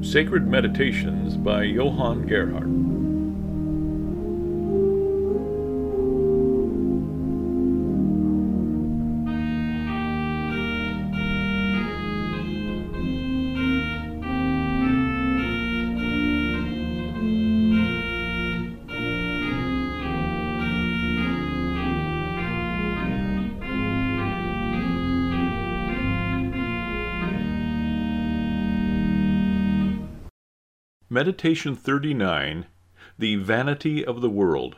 Sacred Meditations by Johann Gerhard. Meditation 39. The Vanity of the World.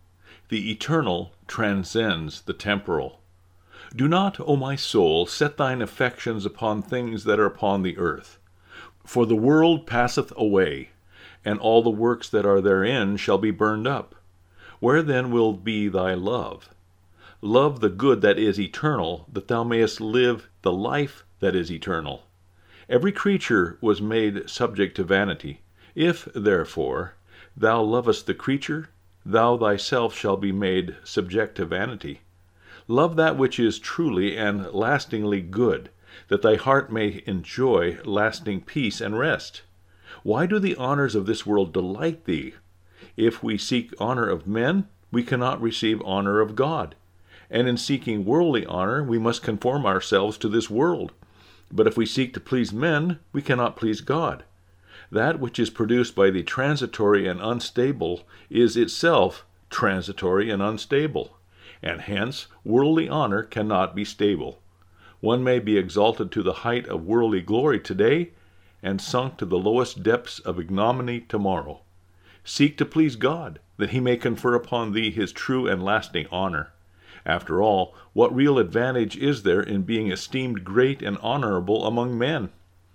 The eternal transcends the temporal. Do not, O my soul, set thine affections upon things that are upon the earth. For the world passeth away, and all the works that are therein shall be burned up. Where then will be thy love? Love the good that is eternal, that thou mayest live the life that is eternal. Every creature was made subject to vanity. If, therefore, thou lovest the creature, thou thyself shalt be made subject to vanity. Love that which is truly and lastingly good, that thy heart may enjoy lasting peace and rest. Why do the honors of this world delight thee? If we seek honor of men, we cannot receive honor of God. And in seeking worldly honor, we must conform ourselves to this world. But if we seek to please men, we cannot please God. That which is produced by the transitory and unstable is itself transitory and unstable, and hence worldly honor cannot be stable. One may be exalted to the height of worldly glory today, and sunk to the lowest depths of ignominy tomorrow. Seek to please God, that he may confer upon thee his true and lasting honor. After all, what real advantage is there in being esteemed great and honorable among men?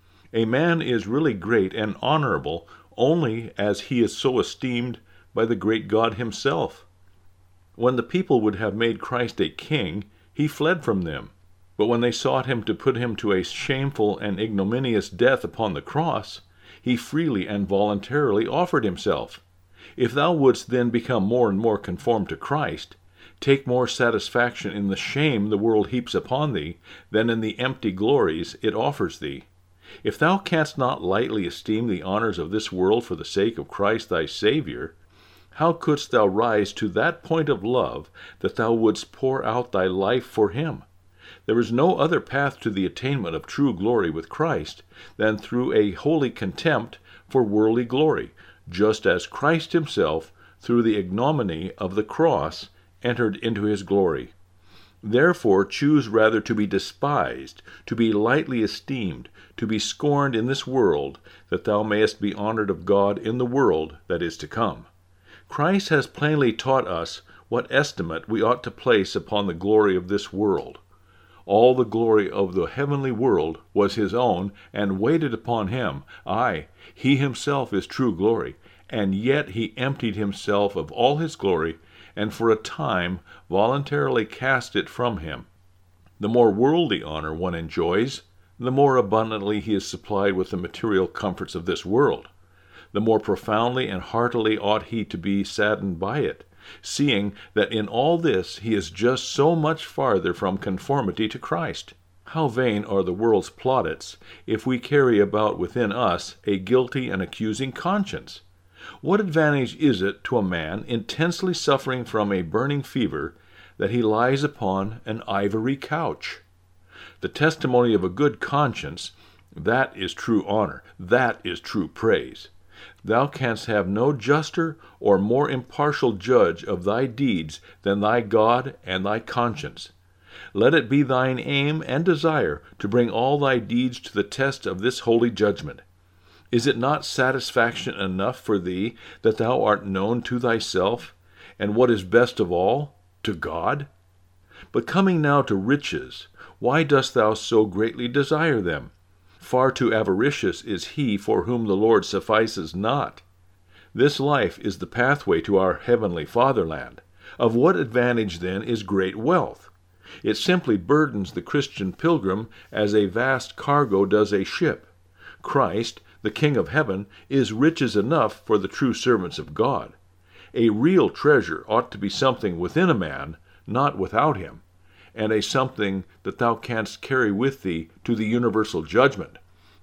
A man is really great and honorable only as he is so esteemed by the great God himself. When the people would have made Christ a king, he fled from them. But when they sought him to put him to a shameful and ignominious death upon the cross, he freely and voluntarily offered himself. If thou wouldst then become more and more conformed to Christ, take more satisfaction in the shame the world heaps upon thee than in the empty glories it offers thee. If thou canst not lightly esteem the honors of this world for the sake of Christ thy Savior, how couldst thou rise to that point of love that thou wouldst pour out thy life for him? There is no other path to the attainment of true glory with Christ than through a holy contempt for worldly glory, just as Christ himself, through the ignominy of the cross, entered into his glory. Therefore choose rather to be despised, to be lightly esteemed, to be scorned in this world, that thou mayest be honored of God in the world that is to come. Christ has plainly taught us what estimate we ought to place upon the glory of this world. All the glory of the heavenly world was his own, and waited upon him. Aye, he himself is true glory, and yet he emptied himself of all his glory, and for a time voluntarily cast it from him. The more worldly honor one enjoys, the more abundantly he is supplied with the material comforts of this world. The more profoundly and heartily ought he to be saddened by it, seeing that in all this he is just so much farther from conformity to Christ. How vain are the world's plaudits if we carry about within us a guilty and accusing conscience! What advantage is it to a man intensely suffering from a burning fever that he lies upon an ivory couch? The testimony of a good conscience, that is true honor, that is true praise. Thou canst have no juster or more impartial judge of thy deeds than thy God and thy conscience. Let it be thine aim and desire to bring all thy deeds to the test of this holy judgment. Is it not satisfaction enough for thee that thou art known to thyself, and what is best of all, to God? But coming now to riches, why dost thou so greatly desire them? Far too avaricious is he for whom the Lord suffices not. This life is the pathway to our heavenly fatherland. Of what advantage then is great wealth? It simply burdens the Christian pilgrim as a vast cargo does a ship. Christ, the King of heaven, is riches enough for the true servants of God. A real treasure ought to be something within a man, not without him, and a something that thou canst carry with thee to the universal judgment.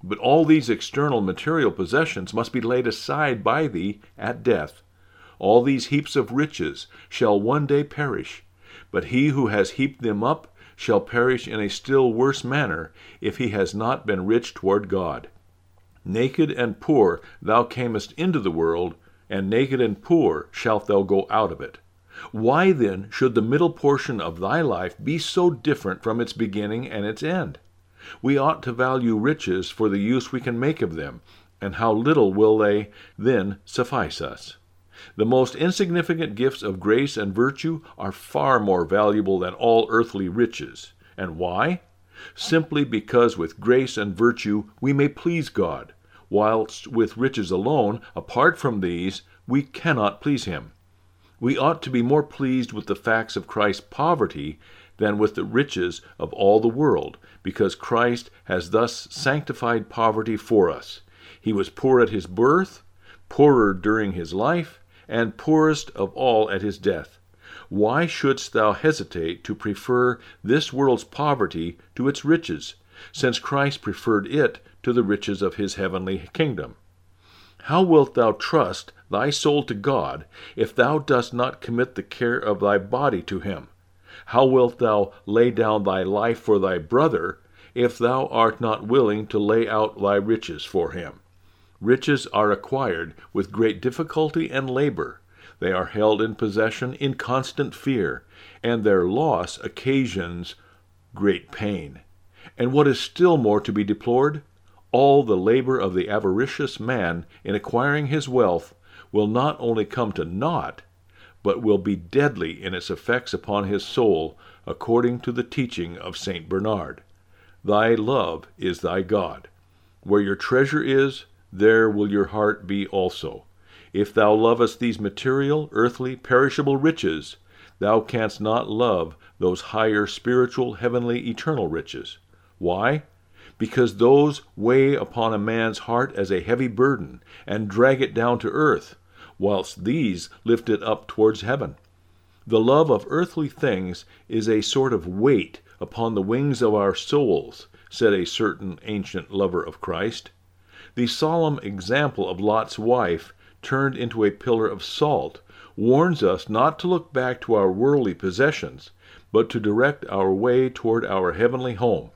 But all these external material possessions must be laid aside by thee at death. All these heaps of riches shall one day perish, but he who has heaped them up shall perish in a still worse manner, if he has not been rich toward God. Naked and poor thou camest into the world, and naked and poor shalt thou go out of it. Why then should the middle portion of thy life be so different from its beginning and its end? We ought to value riches for the use we can make of them, and how little will they then suffice us. The most insignificant gifts of grace and virtue are far more valuable than all earthly riches. And why? Simply because with grace and virtue we may please God, whilst with riches alone, apart from these, we cannot please him. We ought to be more pleased with the facts of Christ's poverty than with the riches of all the world, because Christ has thus sanctified poverty for us. He was poor at his birth, poorer during his life, and poorest of all at his death. Why shouldst thou hesitate to prefer this world's poverty to its riches, since Christ preferred it to the riches of his heavenly kingdom? How wilt thou trust thy soul to God if thou dost not commit the care of thy body to him? How wilt thou lay down thy life for thy brother if thou art not willing to lay out thy riches for him? Riches are acquired with great difficulty and labor. They are held in possession in constant fear, and their loss occasions great pain. And what is still more to be deplored, all the labor of the avaricious man in acquiring his wealth will not only come to naught, but will be deadly in its effects upon his soul, according to the teaching of St. Bernard. Thy love is thy God. Where your treasure is, there will your heart be also. If thou lovest these material, earthly, perishable riches, thou canst not love those higher, spiritual, heavenly, eternal riches. Why? Because those weigh upon a man's heart as a heavy burden, and drag it down to earth, whilst these lift it up towards heaven. The love of earthly things is a sort of weight upon the wings of our souls, said a certain ancient lover of Christ. The solemn example of Lot's wife, turned into a pillar of salt, warns us not to look back to our worldly possessions, but to direct our way toward our heavenly home.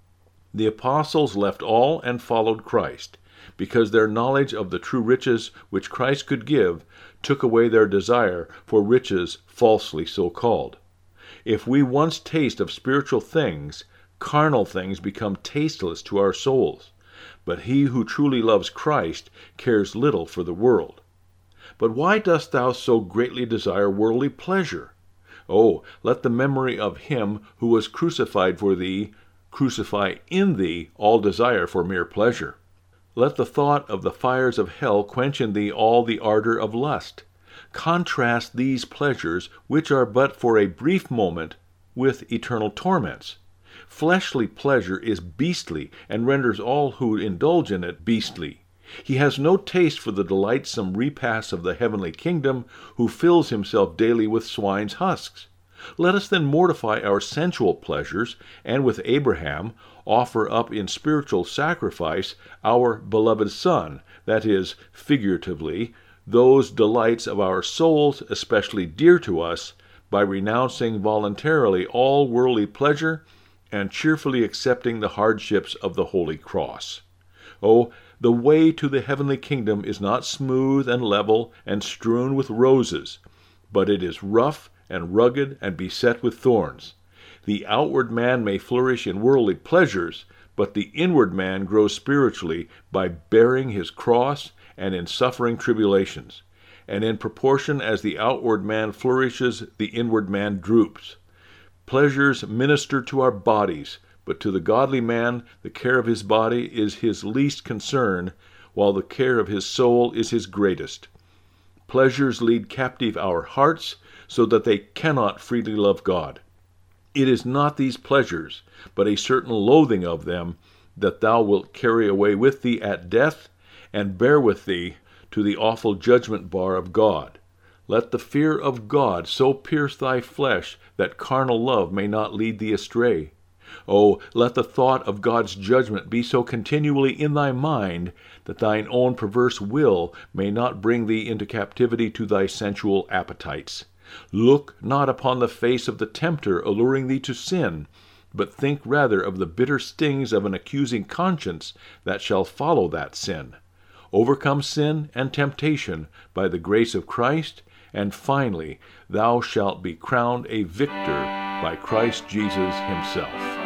The apostles left all and followed Christ, because their knowledge of the true riches which Christ could give took away their desire for riches falsely so called. If we once taste of spiritual things, carnal things become tasteless to our souls. But he who truly loves Christ cares little for the world. But why dost thou so greatly desire worldly pleasure? Oh, let the memory of him who was crucified for thee crucify in thee all desire for mere pleasure. Let the thought of the fires of hell quench in thee all the ardor of lust. Contrast these pleasures, which are but for a brief moment, with eternal torments. Fleshly pleasure is beastly, and renders all who indulge in it beastly. He has no taste for the delightsome repasts of the heavenly kingdom, who fills himself daily with swine's husks. Let us then mortify our sensual pleasures, and with Abraham offer up in spiritual sacrifice our beloved Son, that is, figuratively, those delights of our souls especially dear to us, by renouncing voluntarily all worldly pleasure and cheerfully accepting the hardships of the Holy Cross. Oh, the way to the heavenly kingdom is not smooth and level and strewn with roses, but it is rough and rugged and beset with thorns. The outward man may flourish in worldly pleasures, but the inward man grows spiritually by bearing his cross and in suffering tribulations. And in proportion as the outward man flourishes, the inward man droops. Pleasures minister to our bodies, but to the godly man the care of his body is his least concern, while the care of his soul is his greatest. Pleasures lead captive our hearts, so that they cannot freely love God. It is not these pleasures, but a certain loathing of them, that thou wilt carry away with thee at death, and bear with thee to the awful judgment bar of God. Let the fear of God so pierce thy flesh that carnal love may not lead thee astray. Oh, let the thought of God's judgment be so continually in thy mind that thine own perverse will may not bring thee into captivity to thy sensual appetites. Look not upon the face of the tempter alluring thee to sin, but think rather of the bitter stings of an accusing conscience that shall follow that sin. Overcome sin and temptation by the grace of Christ, and finally thou shalt be crowned a victor by Christ Jesus himself.